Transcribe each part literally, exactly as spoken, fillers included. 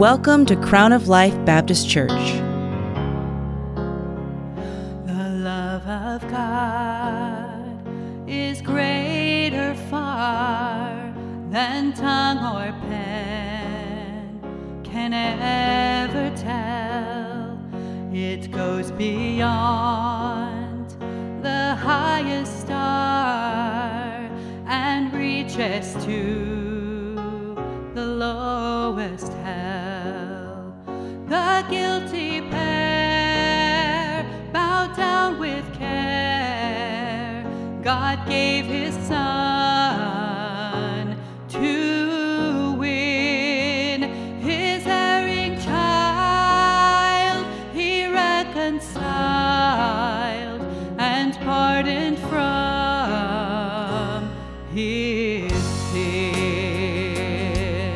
Welcome to Crown of Life Baptist Church. The love of God is greater far than tongue or pen can ever tell. It goes beyond the highest star and reaches to the lowest hell. The guilty pair bowed down with care. God gave his son to win his erring child. He reconciled and pardoned from his sin.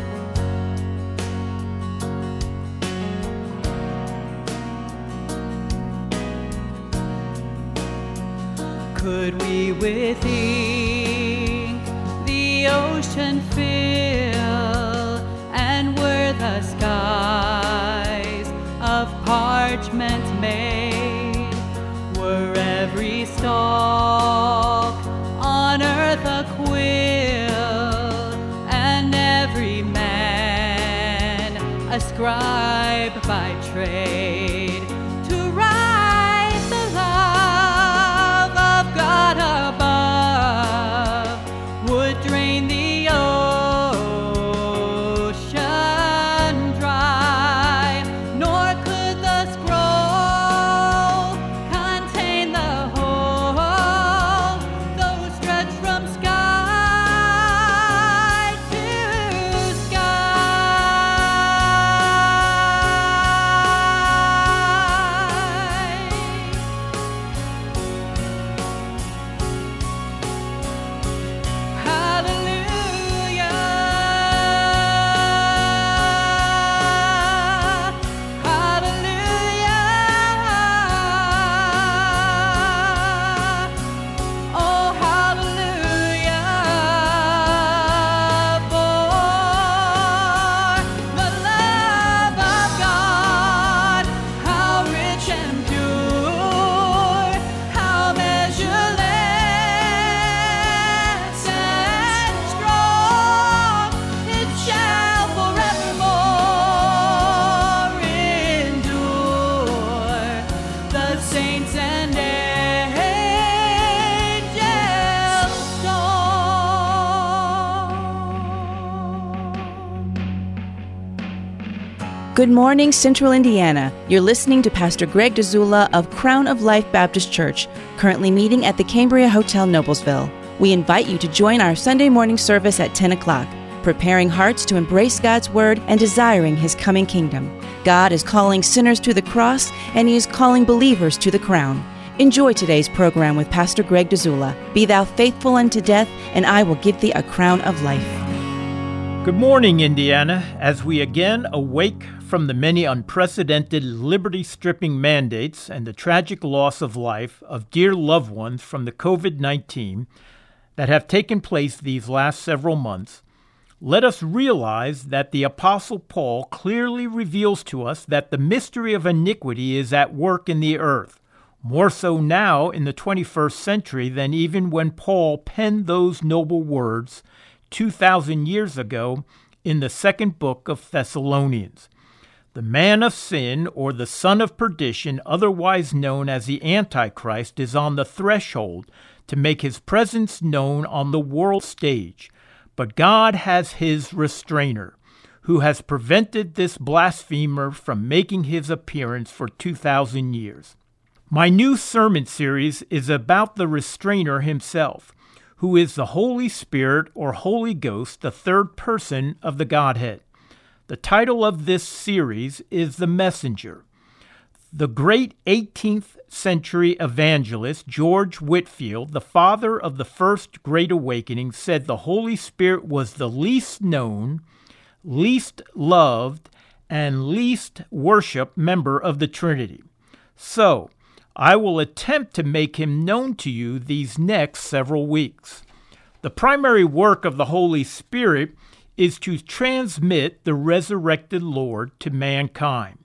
Could we with ink the ocean fill, and were the skies of parchment made, were every stalk on earth a quill, and every man a scribe by trade, to write the love of God above, would drain the ocean dry, nor could the scroll contain the whole, though stretched from sky to Good morning, Central Indiana. You're listening to Pastor Greg Dzula of Crown of Life Baptist Church, currently meeting at the Cambria Hotel, Noblesville. We invite you to join our Sunday morning service at ten o'clock, preparing hearts to embrace God's Word and desiring His coming kingdom. God is calling sinners to the cross, and He is calling believers to the crown. Enjoy today's program with Pastor Greg Dzula. Be thou faithful unto death, and I will give thee a crown of life. Good morning, Indiana, as we again awake from the many unprecedented liberty-stripping mandates and the tragic loss of life of dear loved ones from the covid nineteen that have taken place these last several months. Let us realize that the Apostle Paul clearly reveals to us that the mystery of iniquity is at work in the earth, more so now in the twenty-first century than even when Paul penned those noble words two thousand years ago in the second book of Thessalonians. The man of sin, or the son of perdition, otherwise known as the Antichrist, is on the threshold to make his presence known on the world stage. But God has his restrainer, who has prevented this blasphemer from making his appearance for two thousand years. My new sermon series is about the restrainer himself, who is the Holy Spirit or Holy Ghost, the third person of the Godhead. The title of this series is The Messenger. The great eighteenth century evangelist George Whitefield, the father of the first Great Awakening, said the Holy Spirit was the least known, least loved, and least worshiped member of the Trinity. So, I will attempt to make him known to you these next several weeks. The primary work of the Holy Spirit is to transmit the resurrected Lord to mankind.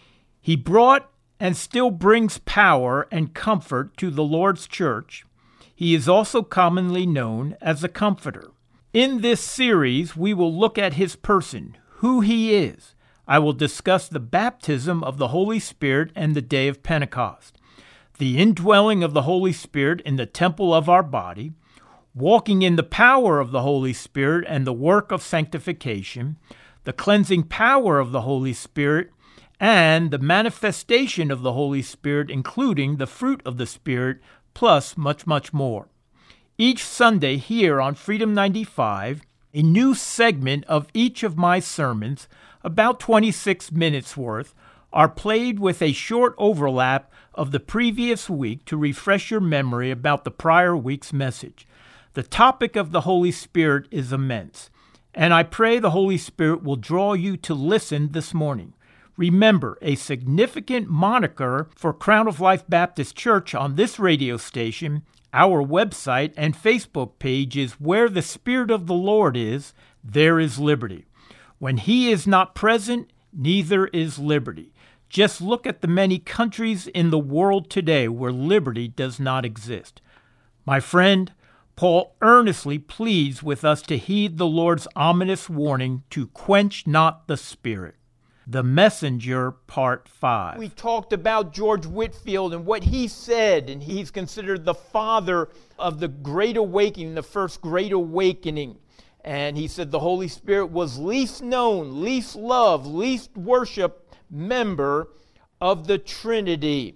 He brought and still brings power and comfort to the Lord's church. He is also commonly known as a comforter. In this series, we will look at his person, who he is. I will discuss the baptism of the Holy Spirit and the day of Pentecost, the indwelling of the Holy Spirit in the temple of our body, walking in the power of the Holy Spirit and the work of sanctification, the cleansing power of the Holy Spirit, and the manifestation of the Holy Spirit, including the fruit of the Spirit, plus much, much more. Each Sunday here on Freedom ninety-five, a new segment of each of my sermons, about twenty-six minutes worth, are played with a short overlap of the previous week to refresh your memory about the prior week's message. The topic of the Holy Spirit is immense, and I pray the Holy Spirit will draw you to listen this morning. Remember, a significant moniker for Crown of Life Baptist Church on this radio station, our website, and Facebook page is where the Spirit of the Lord is, there is liberty. When he is not present, neither is liberty. Just look at the many countries in the world today where liberty does not exist. My friend, Paul earnestly pleads with us to heed the Lord's ominous warning to quench not the Spirit. The Messenger, Part five. We talked about George Whitefield and what he said, and he's considered the father of the Great Awakening, the first Great Awakening. And he said the Holy Spirit was least known, least loved, least worshiped member of the Trinity.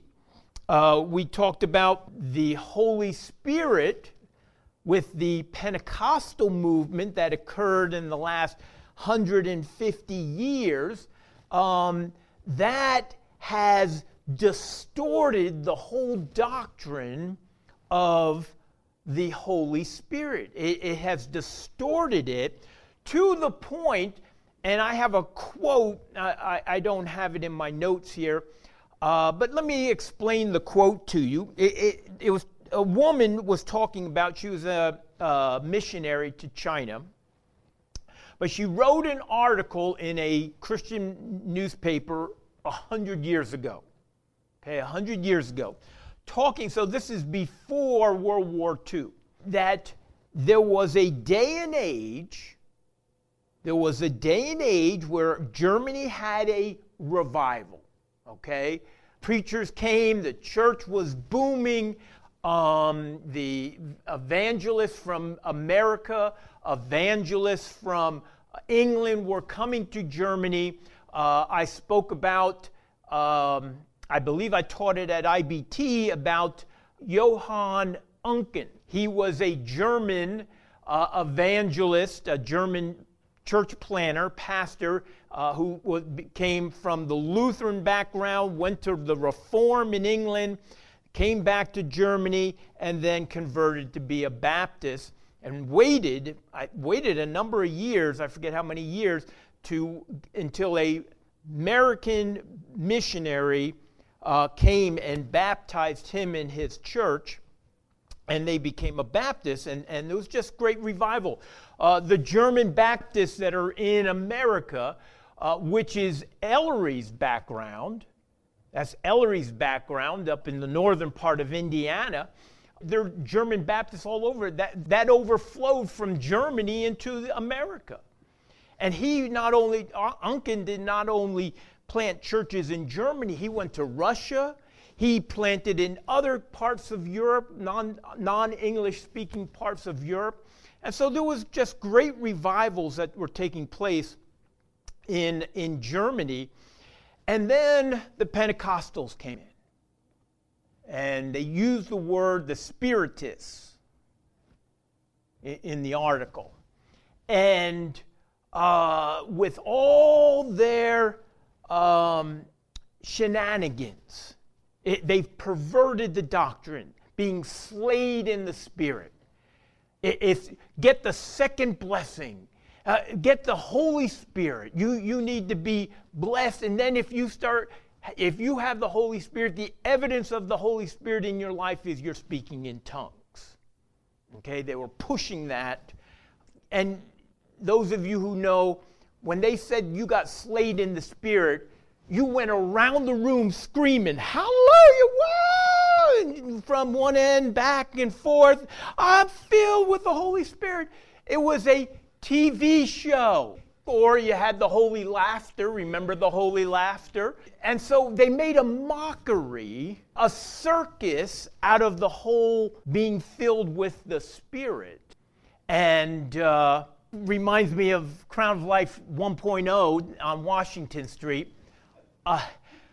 Uh, we talked about the Holy Spirit with the Pentecostal movement that occurred in the last one hundred fifty years. Um, that has distorted the whole doctrine of the Holy Spirit. It, it has distorted it to the point, and I have a quote, I, I don't have it in my notes here, uh, but let me explain the quote to you. It, it, it was a woman was talking about, she was a, a missionary to China, but she wrote an article in a Christian newspaper a hundred years ago. Okay, a hundred years ago. Talking, so this is before World War Two, that there was a day and age, there was a day and age where Germany had a revival. Okay? Preachers came, the church was booming, um, the evangelists from America, evangelists from England were coming to Germany. Uh, I spoke about, um, I believe I taught it at I B T, about Johann Unken. He was a German uh, evangelist, a German church planner, pastor, uh, who was, came from the Lutheran background, went to the Reform in England, came back to Germany, and then converted to be a Baptist, and waited, I waited a number of years, I forget how many years, to until a American missionary uh, came and baptized him in his church, and they became a Baptist, and, and it was just great revival. Uh, the German Baptists that are in America, uh, which is Ellery's background, that's Ellery's background up in the northern part of Indiana. There are German Baptists all over. That, that overflowed from Germany into America. And he not only, Unken did not only plant churches in Germany, he went to Russia. He planted in other parts of Europe, non, non-English speaking parts of Europe. And so there was just great revivals that were taking place in, in Germany. And then the Pentecostals came in. And they used the word the Spiritists in, in the article. And uh, with all their um, shenanigans, it, they've perverted the doctrine, being slayed in the Spirit. It, it's get the second blessing. Uh, get the Holy Spirit. You, you need to be blessed. And then if you start, if you have the Holy Spirit, the evidence of the Holy Spirit in your life is you're speaking in tongues. Okay, they were pushing that. And those of you who know, when they said you got slayed in the Spirit, you went around the room screaming, hallelujah, whoa! And from one end back and forth. I'm filled with the Holy Spirit. It was a T V show. Or you had the holy laughter. Remember the holy laughter? And so they made a mockery, a circus out of the whole being filled with the Spirit. And uh, reminds me of Crown of Life one point oh on Washington Street. Uh,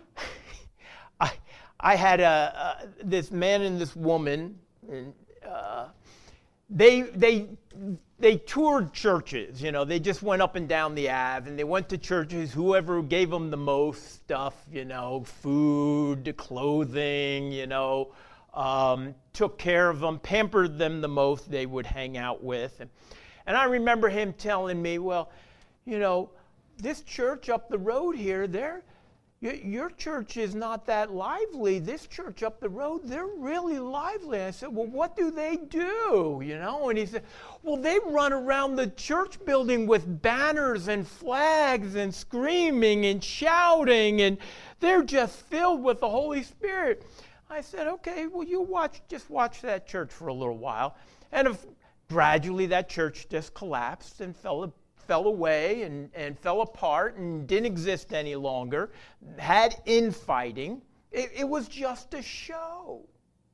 I I had a, a this man and this woman, and uh, they they they toured churches. You know, they just went up and down the Ave, and they went to churches. Whoever gave them the most stuff, you know, food, clothing, you know, um, took care of them, pampered them the most. They would hang out with, and, and I remember him telling me, well, you know, this church up the road here, they're Your church is not that lively. This church up the road, they're really lively. I said, well, what do they do? You know, and he said, well, they run around the church building with banners and flags and screaming and shouting, and they're just filled with the Holy Spirit. I said, okay, well, you watch, just watch that church for a little while. And if, gradually that church just collapsed and fell apart. fell away and, and fell apart and didn't exist any longer, had infighting. It, it was just a show.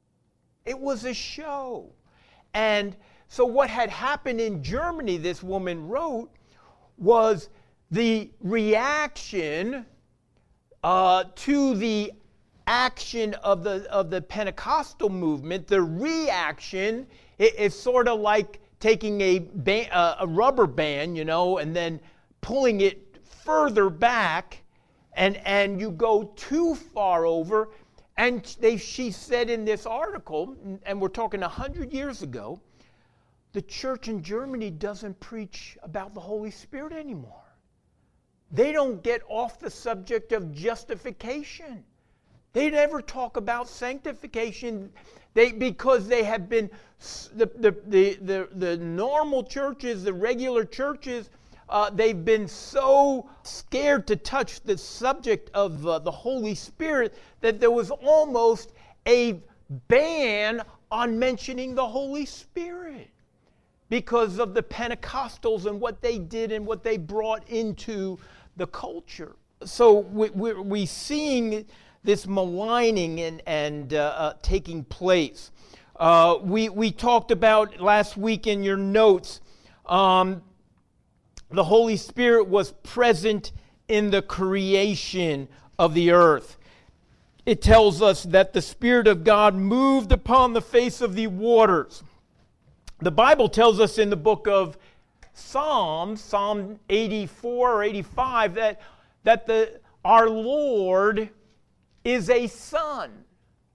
It was a show. And so what had happened in Germany, this woman wrote, was the reaction uh, to the action of the, of the Pentecostal movement. The reaction is sort of like taking a, band, uh, a rubber band, you know, and then pulling it further back, and, and you go too far over. And they, she said in this article, and we're talking one hundred years ago, the church in Germany doesn't preach about the Holy Spirit anymore. They don't get off the subject of justification. They never talk about sanctification. They, because they have been, the, the, the, the, the normal churches, the regular churches, uh, they've been so scared to touch the subject of uh, the Holy Spirit that there was almost a ban on mentioning the Holy Spirit because of the Pentecostals and what they did and what they brought into the culture. So we, we, we seeing this maligning and, and uh, uh, taking place. Uh, we, we talked about last week in your notes, um, the Holy Spirit was present in the creation of the earth. It tells us that the Spirit of God moved upon the face of the waters. The Bible tells us in the book of Psalms, Psalm eighty-four or eighty-five, that, that the, our Lord is a son.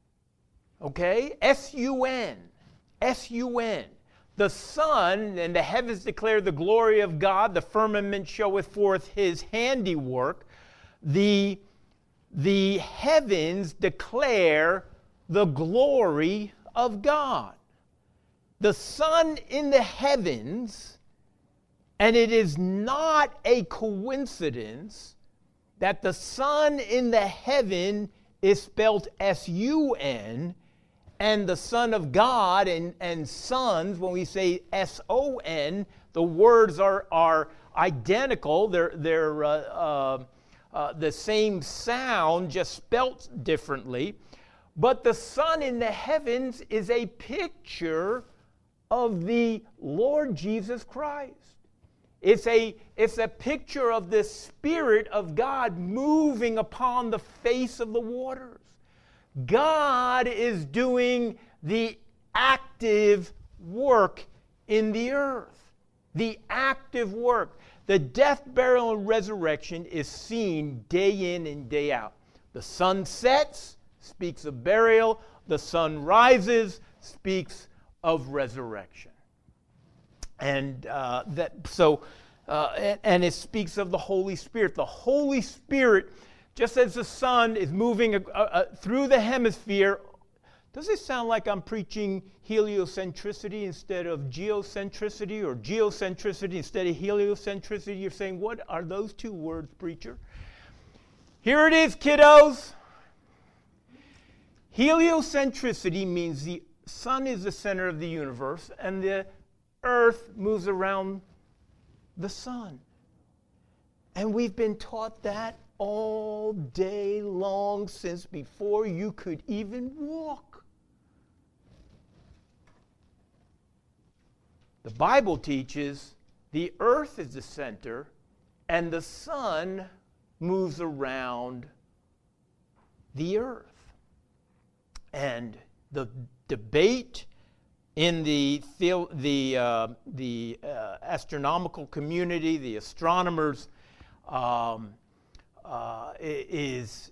Okay? S U N. S U N. The sun, and the heavens declare the glory of God, the firmament showeth forth his handiwork. The, the heavens declare the glory of God. The sun in the heavens, and it is not a coincidence that the sun in the heaven is spelled S U N, and the Son of God and, and sons, when we say S O N, the words are, are identical. They're, they're uh, uh, uh, the same sound, just spelt differently. But the sun in the heavens is a picture of the Lord Jesus Christ. It's a, it's a picture of the Spirit of God moving upon the face of the waters. God is doing the active work in the earth. The active work. The death, burial, and resurrection is seen day in and day out. The sun sets, speaks of burial. The sun rises, speaks of resurrection. And uh, that so, uh, and, and it speaks of the Holy Spirit. The Holy Spirit, just as the sun is moving uh, uh, through the hemisphere Does it sound like I'm preaching heliocentricity instead of geocentricity, or geocentricity instead of heliocentricity? You're saying, what are those two words, preacher? Here it is, kiddos. Heliocentricity means the sun is the center of the universe and the earth moves around the sun. And we've been taught that all day long since before you could even walk. The Bible teaches the earth is the center and the sun moves around the earth. And the debate in the the uh, the uh, astronomical community, the astronomers, um, uh, is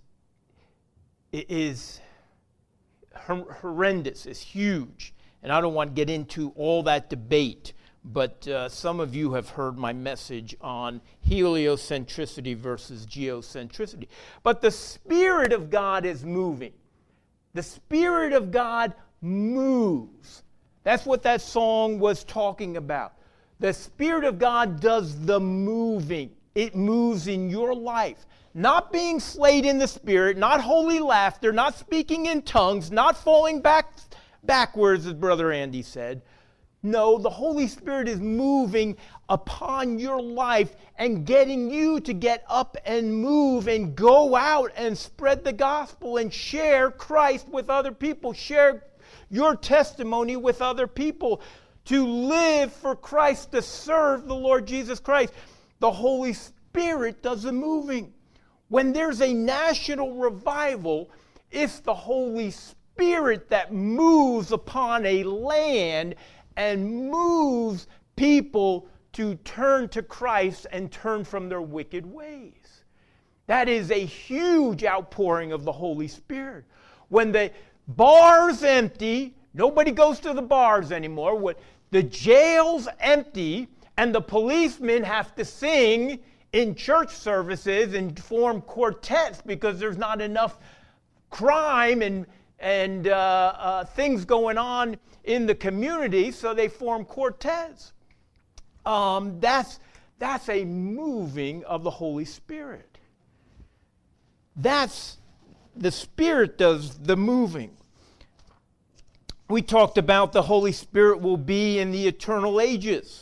is horrendous. Is huge, and I don't want to get into all that debate. But uh, some of you have heard my message on heliocentricity versus geocentricity. But the Spirit of God is moving. The Spirit of God moves. That's what that song was talking about. The Spirit of God does the moving. It moves in your life. Not being slayed in the Spirit, not holy laughter, not speaking in tongues, not falling back backwards, as Brother Andy said. No, the Holy Spirit is moving upon your life and getting you to get up and move and go out and spread the gospel and share Christ with other people. Share your testimony with other people. To live for Christ, to serve the Lord Jesus Christ. The Holy Spirit does the moving. When there's a national revival, it's the Holy Spirit that moves upon a land and moves people to turn to Christ and turn from their wicked ways. That is a huge outpouring of the Holy Spirit. When the bar's empty, nobody goes to the bars anymore. When the jail's empty and the policemen have to sing in church services and form quartets because there's not enough crime and and uh, uh, things going on in the community, so they form quartets. Um, that's, that's a moving of the Holy Spirit. That's, the Spirit does the moving. We talked about the Holy Spirit will be in the eternal ages.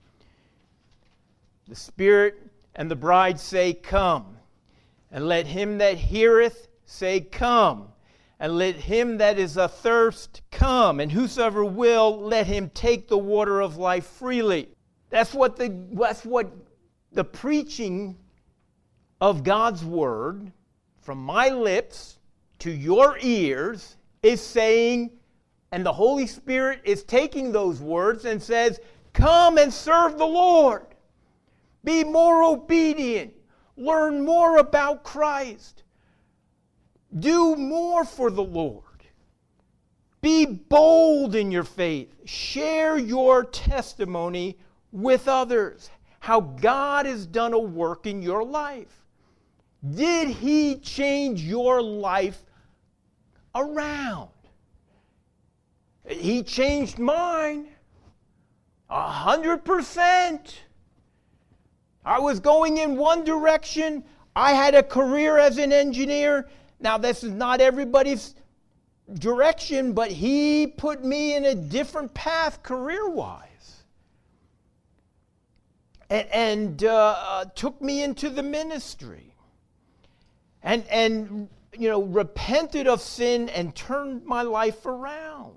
The Spirit and the bride say, "Come." And let him that heareth say, "Come." And let him that is athirst come, and whosoever will, let him take the water of life freely. That's what the that's what the preaching of God's word from my lips to your ears is saying, and the Holy Spirit is taking those words and says, "Come and serve the Lord. Be more obedient. Learn more about Christ. Do more for the Lord. Be bold in your faith. Share your testimony with others. How God has done a work in your life. Did He change your life around? He changed mine. A hundred percent. I was going in one direction. I had a career as an engineer. Now, this is not everybody's direction, but He put me in a different path career-wise. And, and uh, uh, took me into the ministry. And, and, you know, repented of sin and turned my life around.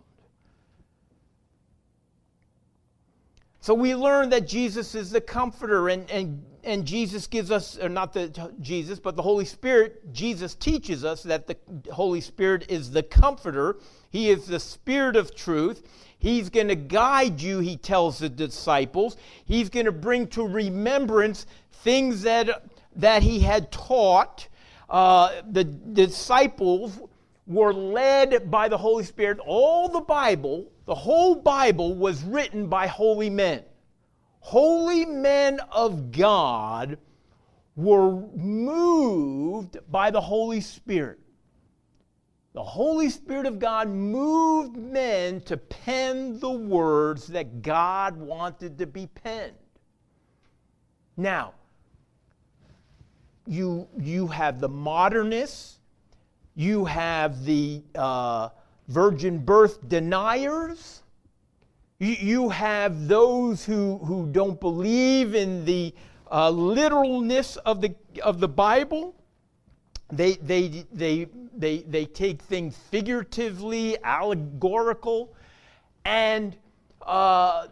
So we learn that Jesus is the comforter, and, and, and Jesus gives us, or not the Jesus, but the Holy Spirit. Jesus teaches us that the Holy Spirit is the comforter. He is the Spirit of truth. He's going to guide you, He tells the disciples. He's going to bring to remembrance things that, that He had taught. Uh, the disciples were led by the Holy Spirit. All the Bible, the whole Bible was written by holy men. Holy men of God were moved by the Holy Spirit. The Holy Spirit of God moved men to pen the words that God wanted to be penned. Now, you, you have the modernists, you have the uh, virgin birth deniers, you, you have those who, who don't believe in the uh, literalness of the, of the Bible. They, they, they, they, they take things figuratively, allegorical, and uh,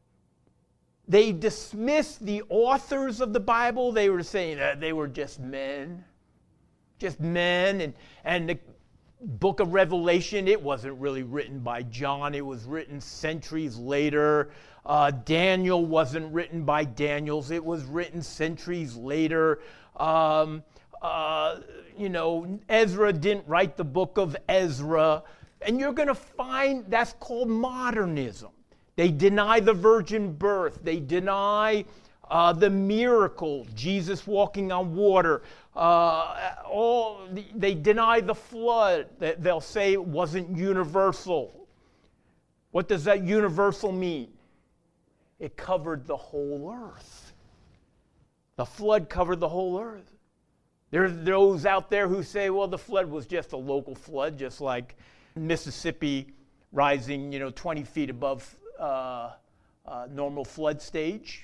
they dismiss the authors of the Bible. They were saying that they were just men, just men. And, and the book of Revelation, it wasn't really written by John. It was written centuries later. Uh, Daniel wasn't written by Daniels. It was written centuries later. Um, Uh, you know, Ezra didn't write the book of Ezra. And you're going to find that's called modernism. They deny the virgin birth. They deny uh, the miracle, Jesus walking on water. Uh, all they deny the flood. They'll say it wasn't universal. What does that universal mean? It covered the whole earth. The flood covered the whole earth. There's those out there who say, well, the flood was just a local flood, just like Mississippi rising, you know, twenty feet above uh, uh, normal flood stage.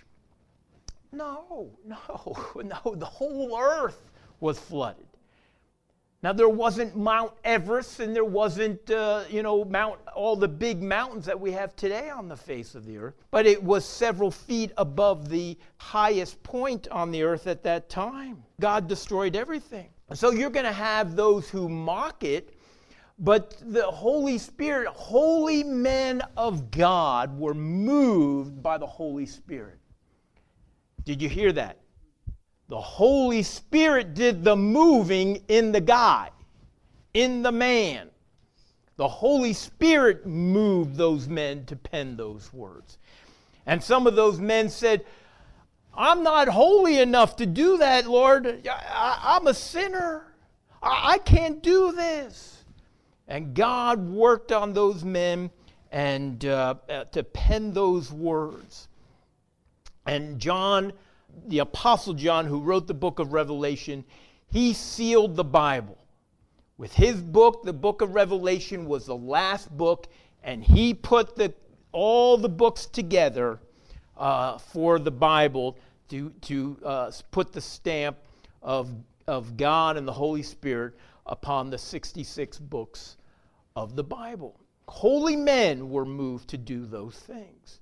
No, no, no, the whole earth was flooded. Now, there wasn't Mount Everest, and there wasn't, uh, you know, Mount all the big mountains that we have today on the face of the earth, but it was several feet above the highest point on the earth at that time. God destroyed everything. So you're going to have those who mock it, but the Holy Spirit, holy men of God were moved by the Holy Spirit. Did you hear that? The Holy Spirit did the moving in the guy, in the man. The Holy Spirit moved those men to pen those words. And some of those men said, I'm not holy enough to do that, Lord. I, I'm a sinner. I, I can't do this. And God worked on those men and uh, to pen those words. And John, the Apostle John, who wrote the book of Revelation, he sealed the Bible. With his book, the book of Revelation was the last book, and he put the, all the books together uh, for the Bible to, to uh, put the stamp of, of God and the Holy Spirit upon the sixty-six books of the Bible. Holy men were moved to do those things.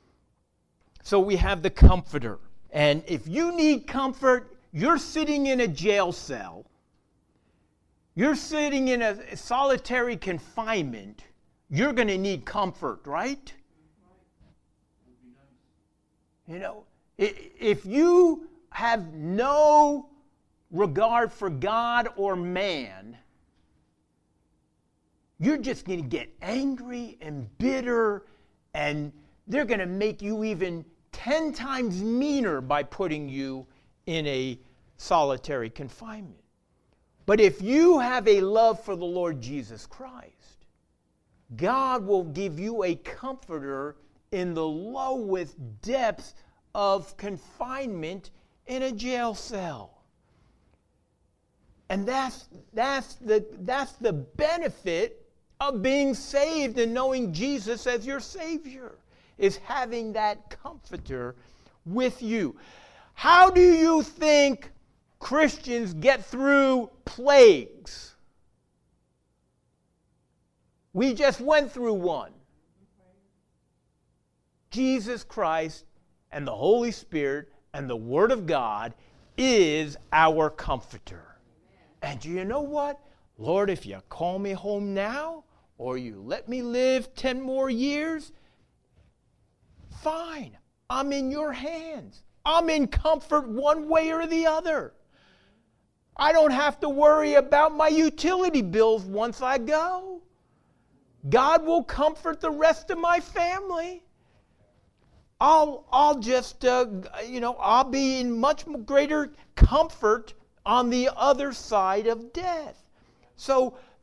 So we have the Comforter. And if you need comfort, you're sitting in a jail cell, you're sitting in a solitary confinement, you're going to need comfort, right? You know, if you have no regard for God or man, you're just going to get angry and bitter, and they're going to make you even ten times meaner by putting you in a solitary confinement. But if you have a love for the Lord Jesus Christ, God will give you a comforter in the lowest depths of confinement in a jail cell. And that's, that's, the, that's the benefit of being saved and knowing Jesus as your Savior, is having that comforter with you. How do you think Christians get through plagues? We just went through one. Jesus Christ and the Holy Spirit and the Word of God is our comforter. And do you know what? Lord, if you call me home now, or you let me live ten more years, fine. I'm in your hands. I'm in comfort one way or the other. I don't have to worry about my utility bills once I go. God will comfort the rest of my family. I'll, I'll just, uh, you know, I'll be in much greater comfort on the other side of death. So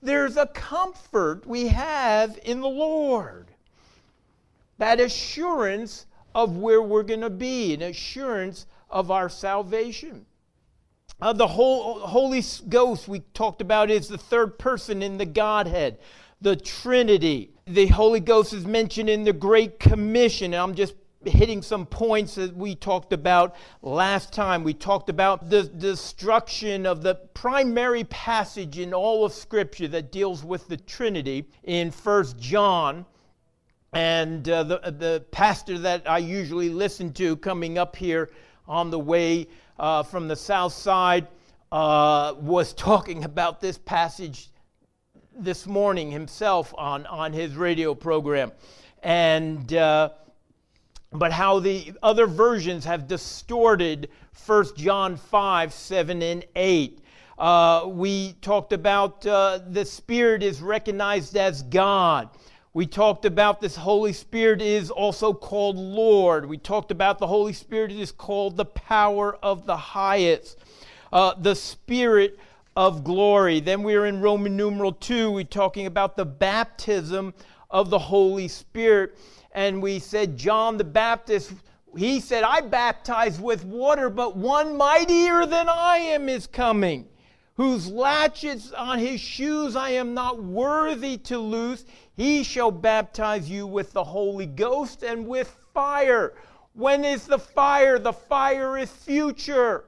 there's a comfort we have in the Lord. That assurance of where we're going to be, an assurance of our salvation. Uh, the whole Holy Ghost we talked about is the third person in the Godhead, the Trinity. The Holy Ghost is mentioned in the Great Commission. And I'm just hitting some points that we talked about last time. We talked about the destruction of the primary passage in all of Scripture that deals with the Trinity in First John. And uh, the, the pastor that I usually listen to coming up here on the way uh, from the south side uh, was talking about this passage this morning himself on, on his radio program. And uh, but how the other versions have distorted First John five, seven, and eight. Uh, we talked about uh, the Spirit is recognized as God. We talked about this Holy Spirit is also called Lord. We talked about the Holy Spirit is called the power of the highest, uh, the Spirit of glory. Then we were in Roman numeral two. We're talking about the baptism of the Holy Spirit. And we said John the Baptist, he said, I baptize with water, but one mightier than I am is coming, whose latchets on his shoes I am not worthy to loose. He shall baptize you with the Holy Ghost and with fire. When is the fire? The fire is future.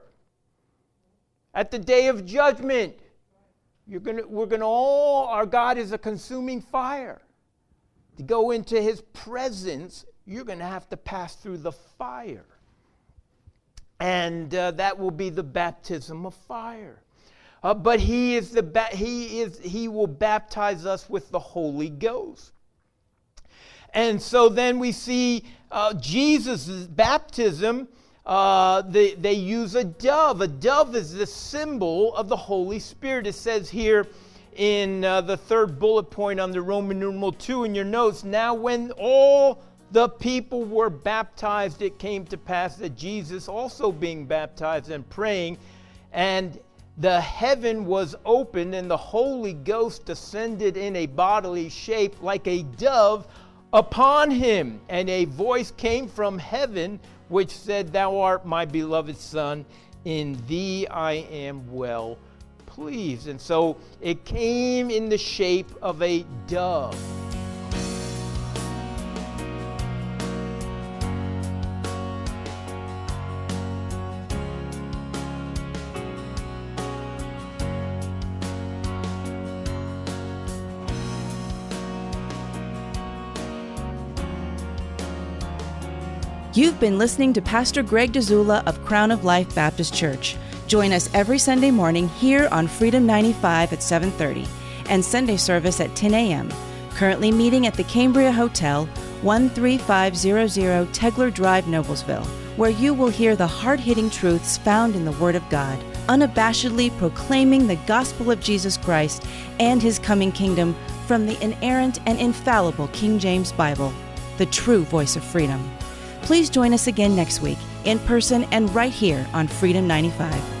At the day of judgment, you're gonna, we're going to all, our God is a consuming fire. To go into his presence, you're going to have to pass through the fire. And uh, that will be the baptism of fire. Uh, but he is the ba- he is he will baptize us with the Holy Ghost. And so then we see uh, Jesus' baptism. Uh, they, they use a dove. A dove is the symbol of the Holy Spirit. It says here in uh, the third bullet point on the Roman numeral two in your notes, now when all the people were baptized, it came to pass that Jesus also being baptized and praying, and the heaven was opened, and the Holy Ghost descended in a bodily shape like a dove upon him. And a voice came from heaven, which said, Thou art my beloved Son, in thee I am well pleased. And so it came in the shape of a dove. You've been listening to Pastor Greg Dzula of Crown of Life Baptist Church. Join us every Sunday morning here on Freedom ninety-five at seven thirty and Sunday service at ten a.m. Currently meeting at the Cambria Hotel, one three five zero zero Tegler Drive, Noblesville, where you will hear the hard-hitting truths found in the Word of God, unabashedly proclaiming the gospel of Jesus Christ and his coming kingdom from the inerrant and infallible King James Bible, the true voice of freedom. Please join us again next week, in person and right here on Freedom ninety-five.